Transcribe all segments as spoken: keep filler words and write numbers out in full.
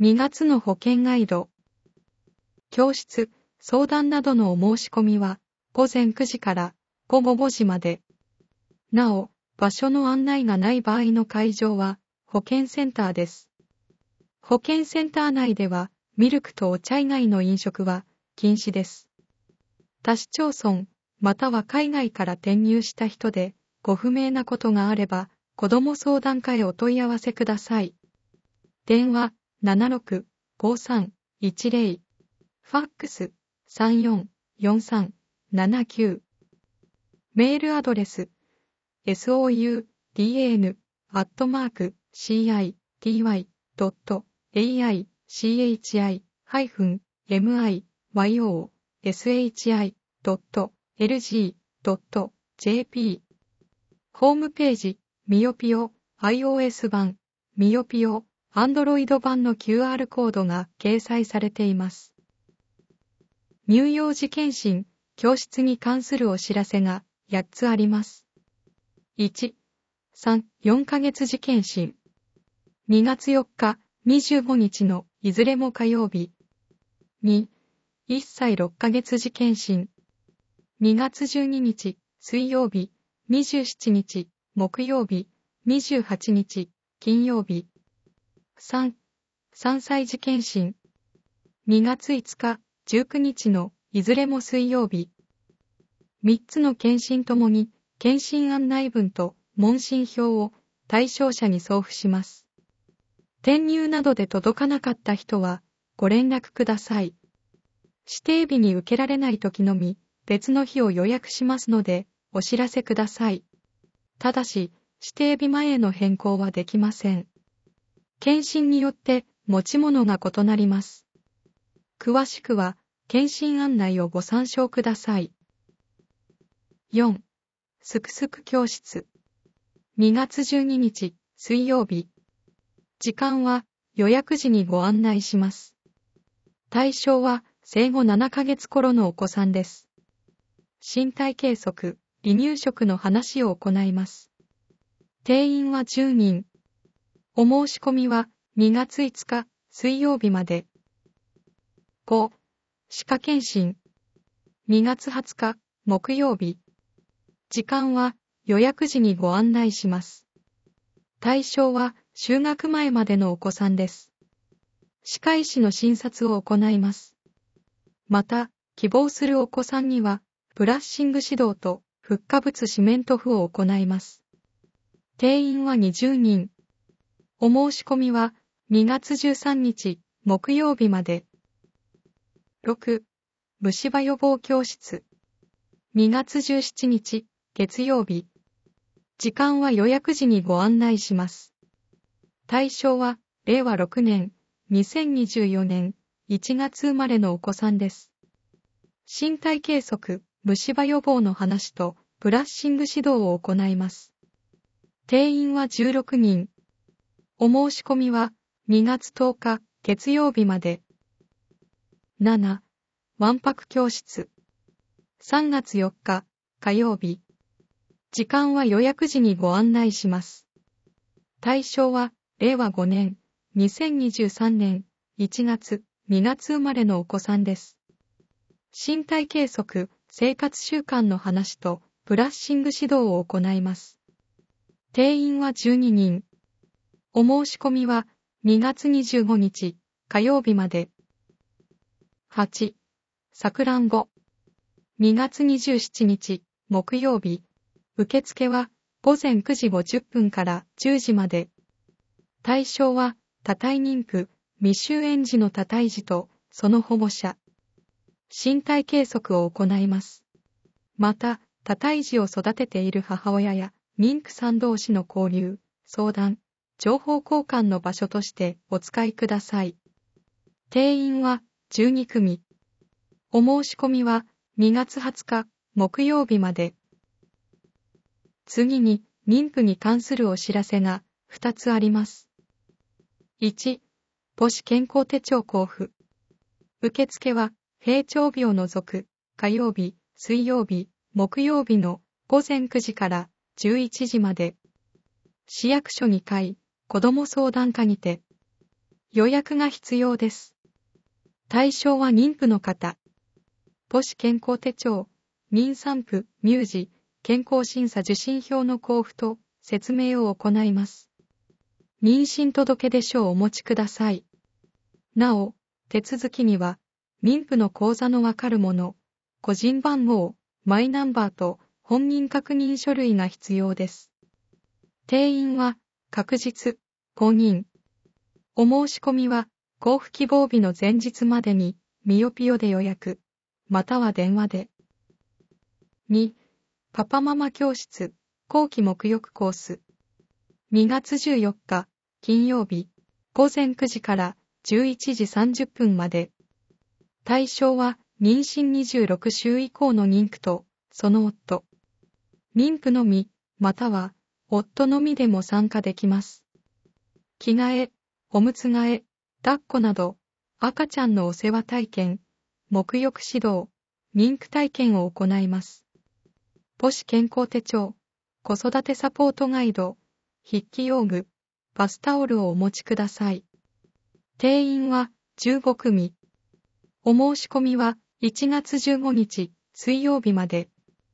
にがつの保険ガイド。教室、相談などのお申し込みはごぜんくじからごごごじまで。なお、場所の案内がない場合の会場は保健センターです。保健センター内ではミルクとお茶以外の飲食は禁止です。他市町村または海外から転入した人でご不明なことがあれば子ども相談課へお問い合わせください。電話 ななろく ごさん いちぜろ ファックス さんよん よんさん ななきゅう メールアドレス ソーダン アットマーク シーアイティーワイ ドット エーアイシーエイチアイ ハイフン エムアイワイオー エスエイチアイ ドット エルジー ドット ジェーピー ホームページミヨピオ iOS 版ミヨピオ Android 版の キューアール コードが掲載されています。乳幼児健診教室に関するお知らせがやっつあります。いち、さん、よんかげつ児健診。にがつよっか、にじゅうごにちのいずれも火曜日。に、いっさいろっかげつ児健診。にがつじゅうににち水曜日、にじゅうしちにち木曜日、にじゅうはちにち金曜日。さん、さんさい児健診。にがついつか、じゅうくにちのいずれも水曜日。みっつの健診ともに健診案内文と問診票を対象者に送付します。転入などで届かなかった人はご連絡ください。指定日に受けられないときのみ別の日を予約しますのでお知らせください。ただし指定日前への変更はできません。検診によって持ち物が異なります。詳しくは検診案内をご参照ください。よん、すくすく教室。にがつじゅうににち水曜日。時間は予約時にご案内します。対象は生後ななかげつ頃のお子さんです。身体計測、離乳食の話を行います。定員はじゅうにん。お申し込みはにがついつか水曜日まで。ご、歯科検診。にがつはつか木曜日。時間は予約時にご案内します。対象は就学前までのお子さんです。歯科医師の診察を行います。また、希望するお子さんには、ブラッシング指導とフッ化物シメント符を行います。定員はにじゅうにん。お申し込みはにがつじゅうさんにち木曜日まで。ろく、虫歯予防教室。にがつじゅうしちにち月曜日。時間は予約時にご案内します。対象はれいわろくねん、にせんにじゅうよねんいちがつ生まれのお子さんです。身体計測、虫歯予防の話とブラッシング指導を行います。定員はじゅうろくにん。お申し込みはにがつとおか月曜日まで。なな、わんぱく教室。さんがつよっか火曜日。時間は予約時にご案内します。対象はれいわごねん、にせんにじゅうさんねんいちがつ、にがつ生まれのお子さんです。身体計測、生活習慣の話とブラッシング指導を行います。定員はじゅうににん。お申し込みはにがつにじゅうごにち火曜日まで。はち、さくらんぼ。にがつにじゅうしちにち木曜日。受付はごぜんくじごじゅっぷんからじゅうじまで。対象は多胎妊婦、未就園児の多胎児とその保護者。身体計測を行います。また、多胎児を育てている母親や妊婦さん同士の交流、相談、情報交換の場所としてお使いください。定員はじゅうにくみ。お申し込みはにがつはつか木曜日まで。次に妊婦に関するお知らせがふたつあります。いち、母子健康手帳交付。受付は平常日を除く火曜日、水曜日、木曜日のごぜんくじからじゅういちじまで。市役所にかい、子ども相談課にて。 予約が必要です。対象は妊婦の方。母子健康手帳、妊産婦、乳児、健康審査受診票の交付と説明を行います。妊娠届出書をお持ちください。なお、手続きには、妊婦の口座のわかるもの、個人番号、マイナンバーと本人確認書類が必要です。定員は、確実、公認。お申し込みは、交付希望日の前日までに、ミヨピヨで予約、または電話で。に、パパママ教室、後期沐浴コース。にがつじゅうよっか、金曜日、ごぜんくじからじゅういちじさんじゅっぷんまで。対象は、妊娠にじゅうろくしゅう以降の妊婦と、その夫。妊婦のみ、または、夫のみでも参加できます。着替え、おむつ替え、抱っこなど、赤ちゃんのお世話体験、沐浴指導、妊婦体験を行います。母子健康手帳、子育てサポートガイド、筆記用具、バスタオルをお持ちください。定員はじゅうごくみ。お申し込みはいちがつじゅうごにち水曜日まで。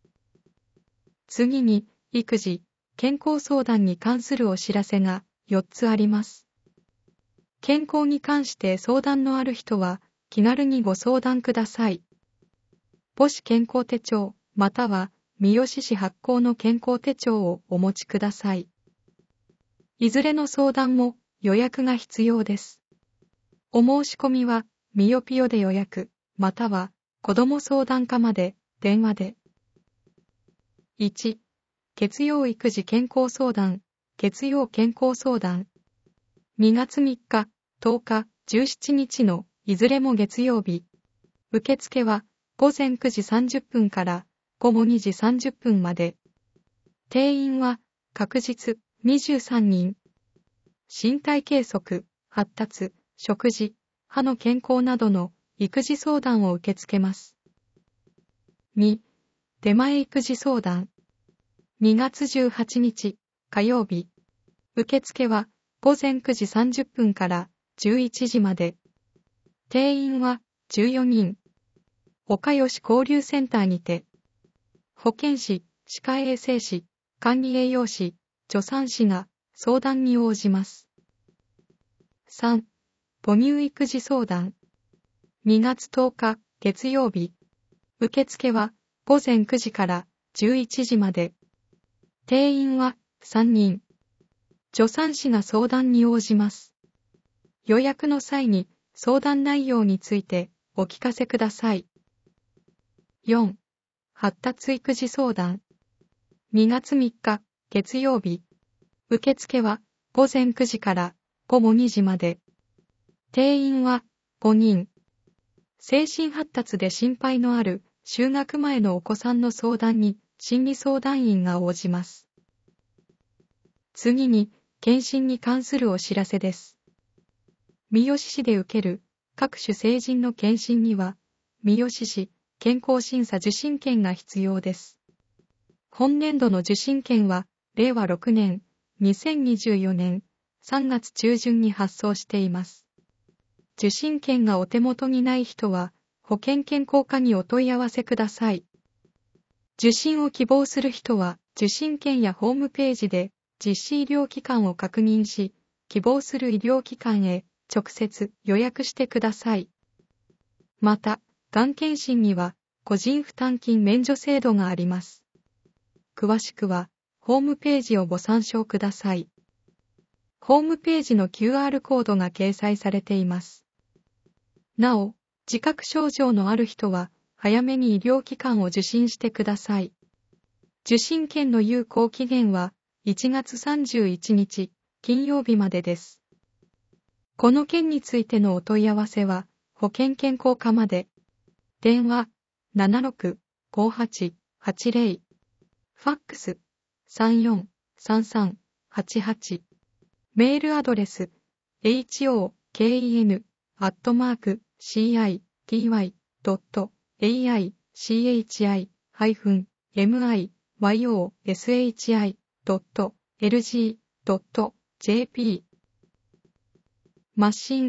次に、育児、健康相談に関するお知らせがよっつあります。健康に関して相談のある人は気軽にご相談ください。母子健康手帳または三好市発行の健康手帳をお持ちください。いずれの相談も予約が必要です。お申し込みはミヨピヨで予約または子ども相談課まで電話で。いち. 月曜育児健康相談、月曜健康相談。にがつみっか、とおか、じゅうしちにちのいずれも月曜日。受付はごぜんくじさんじゅっぷんからごごにじさんじゅっぷんまで。定員は確実にじゅうさんにん。身体計測、発達、食事、歯の健康などの育児相談を受け付けます。に. 出前育児相談。にがつじゅうはちにち火曜日。受付はごぜんくじさんじゅっぷんからじゅういちじまで。定員はじゅうよにん。岡吉交流センターにて。保健師、歯科衛生士、管理栄養士、助産師が相談に応じます。さん. 母乳育児相談。にがつとおか月曜日。受付はごぜんくじからじゅういちじまで。定員はさんにん。助産師が相談に応じます。予約の際に相談内容についてお聞かせください。よん. 発達育児相談。にがつみっか月曜日。受付はごぜんくじからごごにじまで。定員はごにん。精神発達で心配のある就学前のお子さんの相談に心理相談員が応じます。次に、検診に関するお知らせです。三好市で受ける各種成人の検診には、三好市健康審査受診券が必要です。本年度の受診券は、れいわろくねん、にせんにじゅうよねんさんがつちゅうじゅんに発送しています。受診券がお手元にない人は、保険健康課にお問い合わせください。受診を希望する人は、受診券やホームページで実施医療機関を確認し、希望する医療機関へ直接予約してください。また、がん検診には個人負担金免除制度があります。詳しくは、ホームページをご参照ください。ホームページの キューアール コードが掲載されています。なお、自覚症状のある人は、早めに医療機関を受診してください。受診券の有効期限はいちがつさんじゅういちにち、金曜日までです。この件についてのお問い合わせは、保険健康課まで。電話、ななろく ごはち はちぜろ。ファックス、さんよん さんさん はちはち。メールアドレス、ホケン アットマーク シーアイティーワイ ドット エーアイシーエイチアイ ハイフン エムアイワイオーエスエイチアイ ドット エルジー ドット ジェーピー。マシン、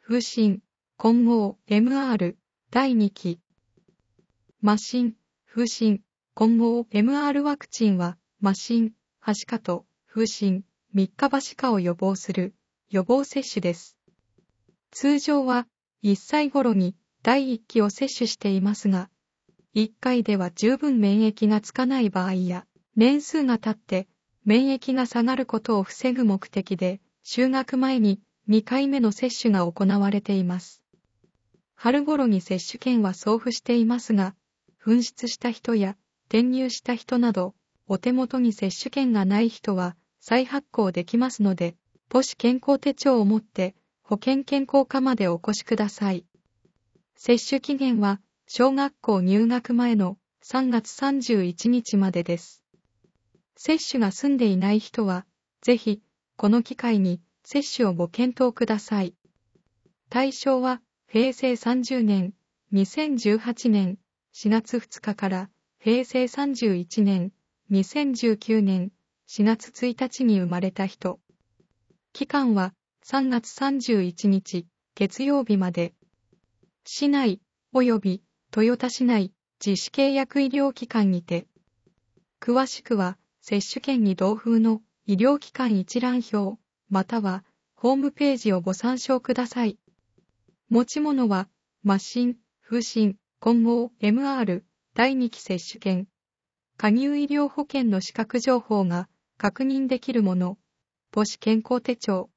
風疹、混合 エムアール だいにき。麻疹、風疹、混合 エムアール ワクチンは、麻疹、はしかと風疹、三日葉歯科を予防する予防接種です。通常はいっさい頃にだいいっきを接種していますが、いっかいでは十分免疫がつかない場合や、年数が経って免疫が下がることを防ぐ目的で、就学前ににかいめの接種が行われています。春頃に接種券は送付していますが、紛失した人や転入した人など、お手元に接種券がない人は再発行できますので、母子健康手帳を持って保健健康課までお越しください。接種期限は小学校入学前のさんがつさんじゅういちにちまでです。接種が済んでいない人は、ぜひこの機会に接種をご検討ください。対象はへいせいさんじゅうねん、にせんじゅうはちねんしがつふつかからへいせいさんじゅういちねん、にせんじゅうきゅうねんしがつついたちに生まれた人。期間はさんがつさんじゅういちにち月曜日まで。市内及び豊田市内自主契約医療機関にて。詳しくは接種券に同封の医療機関一覧表またはホームページをご参照ください。持ち物は麻疹、風疹、混合 エムアール だいにき接種券。加入医療保険の資格情報が確認できるもの。母子健康手帳。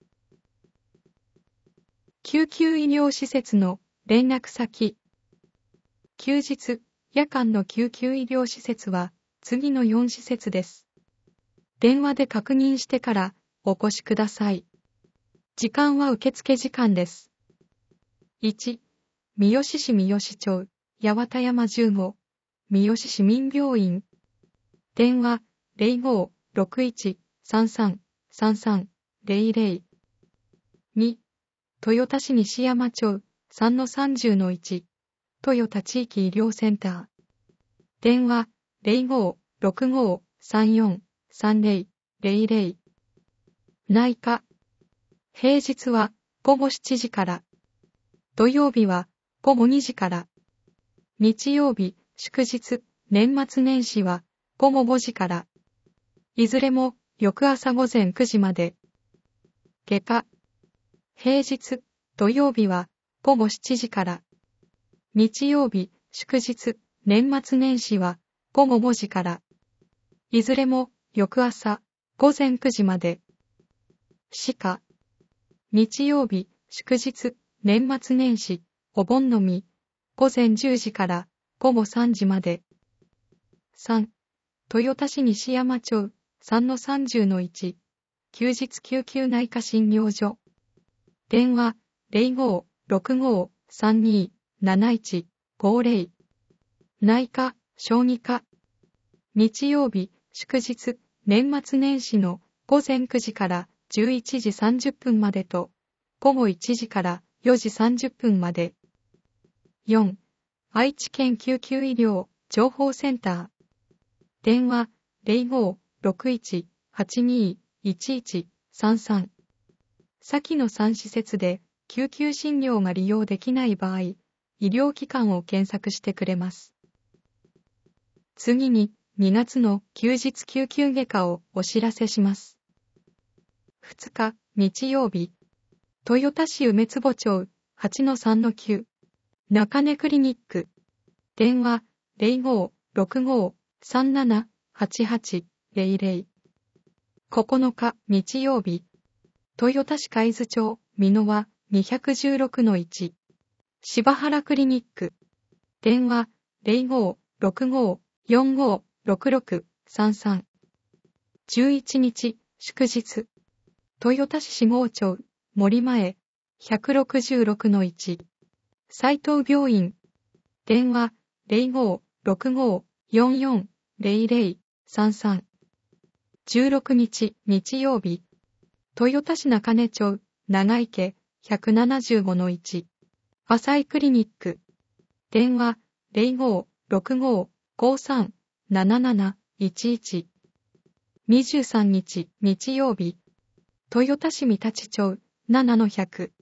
救急医療施設の連絡先。休日、夜間の救急医療施設は次のよんしせつです。電話で確認してからお越しください。時間は受付時間です。いち、三好市三好町、八幡山じゅうご、三好市民病院。電話 ゼロごーろくいちさんさんさんさんゼロゼロ。に、豊田市西山町 さんのさんじゅうのいち、豊田地域医療センター。電話 ゼロごーろくごーさんよんさんゼロゼロゼロ。内科。平日はごごしちじから。土曜日はごごにじから。日曜日、祝日、年末年始はごごごじから。いずれも翌朝ごぜんくじまで。外科。平日、土曜日はごごしちじから。日曜日、祝日、年末年始はごごごじから。いずれも翌朝ごぜんくじまで。歯科。日曜日、祝日、年末年始、お盆のみ、ごぜんじゅうじからごごさんじまで。さん、豊田市西山町 さんのさんじゅうのいち、休日救急内科診療所。電話 ゼロごーろくごーさんにーなないちごゼロ。内科、小児科。日曜日、祝日、年末年始のごぜんくじからじゅういちじさんじゅっぷんまでと、ごごいちじからよじさんじゅっぷんまで。よん、愛知県救急医療情報センター。電話 ゼロごーろくいちはちにーいちいちさんさん。先のさんしせつで救急診療が利用できない場合、医療機関を検索してくれます。次ににがつの休日救急外科をお知らせします。ふつか、日曜日、豊田市梅坪町 はちのさんのきゅう、中根クリニック。電話 ゼロごーろくごーさんななはちはちゼロゼロ。ここのか、日曜日、豊田市海津町美濃和 にひゃくじゅうろくのいち、柴原クリニック。電話 ゼロごーろくごーよんごーろくろくさんさん。じゅういちにち、祝日、豊田市下郷町森前ひゃくろくじゅうろくのいち、斉藤病院。電話 ゼロごーろくごーよんよんゼロゼロさんさん。じゅうろくにち、日曜日、豊田市中根町長池ひゃくななじゅうごのいち、浅井クリニック。電話 ゼロごーろくごーごーさんなななないちいち。にじゅうさんにち、日曜日、豊田市三立町ななのひゃく、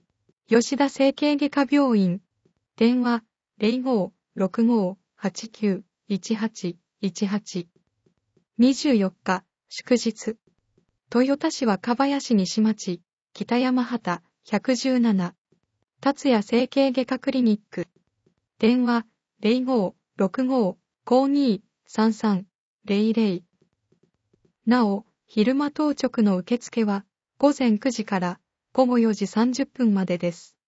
吉田整形外科病院。電話、ゼロごーろくごーはちきゅういちはちいちはち。にじゅうよっか、祝日。豊田市若林西町、北山畑、ひゃくじゅうなな。達也整形外科クリニック。電話、ゼロごーろくごーごーにーさんさんゼロゼロ。なお、昼間当直の受付は、午前くじから午後よじさんじゅっぷんまでです。